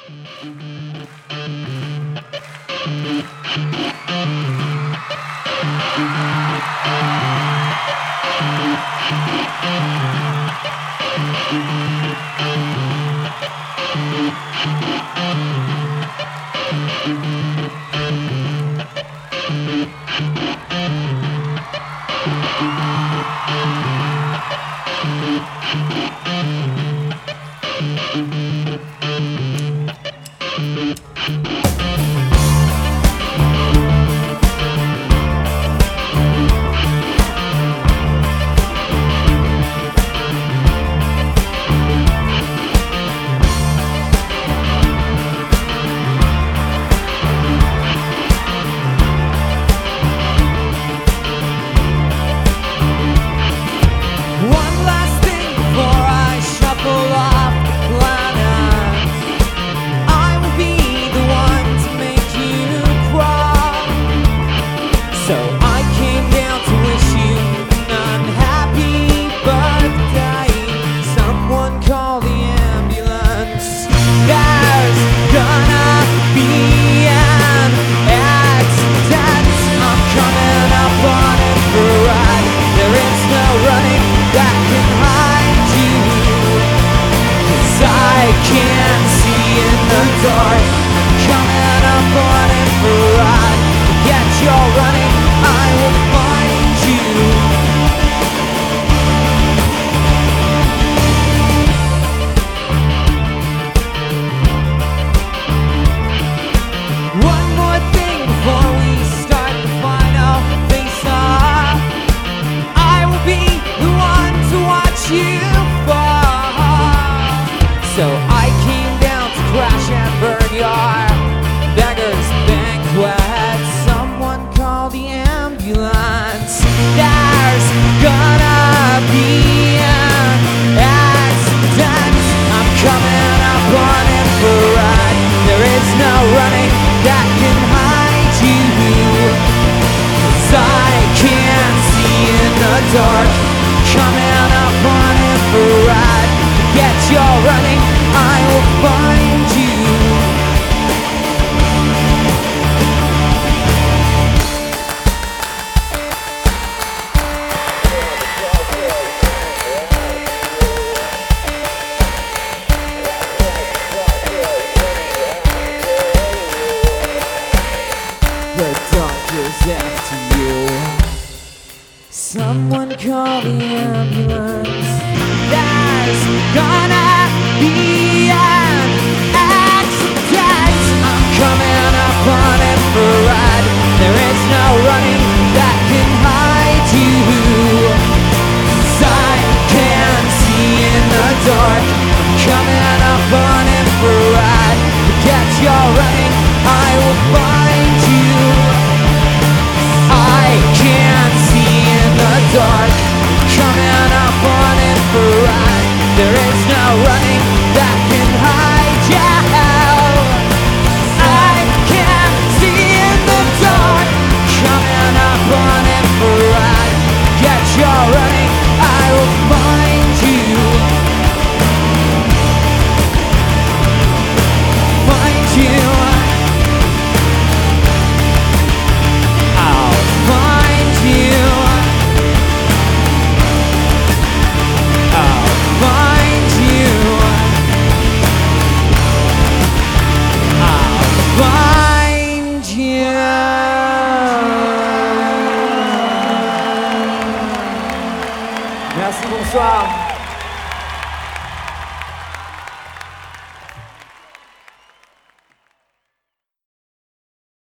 So I came down to crash and burn your beggar's banquet. Someone call the ambulance. There's gonna be an accident. I'm coming up on infrared. There is no running that can hide you, 'cause I can't see in the dark. Coming up on infrared. Get your running, I will find you. The dark is after you. Someone call the ambulance. There's gonna be an accident. I'm coming up on infrared. There is no running that can hide you, 'cause I can't see in the dark. I'm coming up on infrared. Forget your running, I will find you. I can't see in the dark. Coming up on infrared. There is no running that can hide you. I can't see in the dark. Coming up on infrared. Get your running, I will find you. Find you. I'll find you. I'll find you. I'll find you. Merci, bonsoir.